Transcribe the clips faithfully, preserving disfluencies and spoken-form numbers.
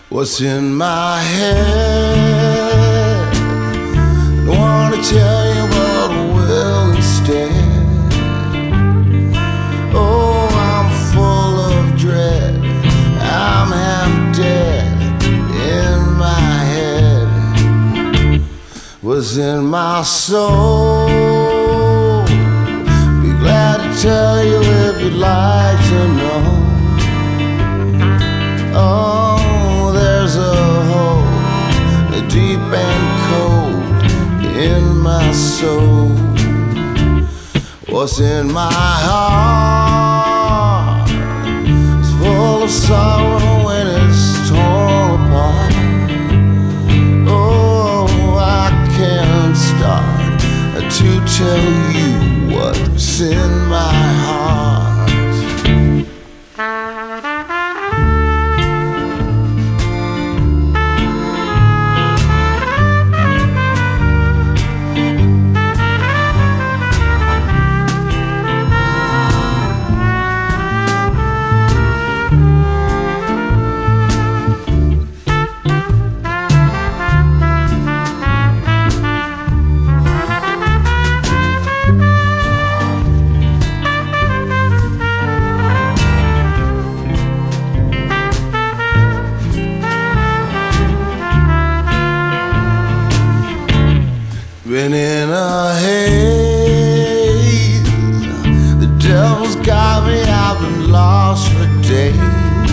what's in my head. Don't wanna tell you what I will instead. Oh, I'm full of dread, I'm half dead in my head. What's in my soul, be glad to tell you if you'd like to know. Oh, there's a hole, deep and cold in my soul. What's in my heart is full of sorrow when it's torn apart. Oh, I can't start to tell you what's in my heart. Been in a haze, the devil's got me, I've been lost for days.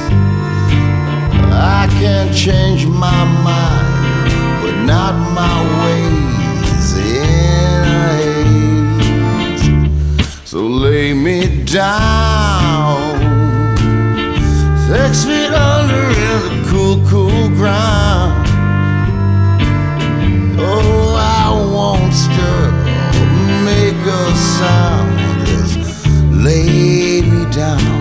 I can't change my mind, but not my ways in a haze. So lay me down, six feet under in the cool, cool ground. Oh, I won't stir, make a sound, just lay me down.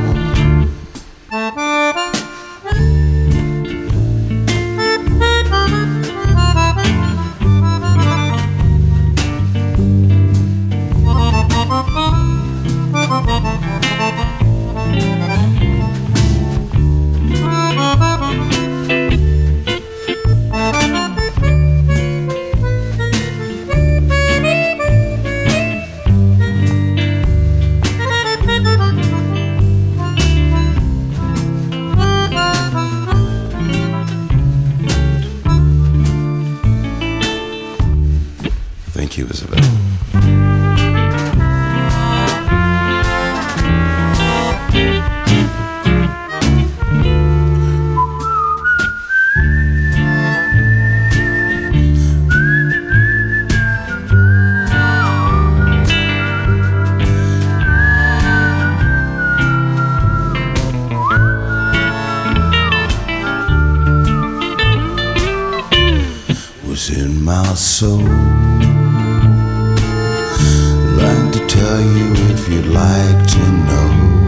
Thank you, Isabel. What's in my soul, like to tell you if you'd like to know.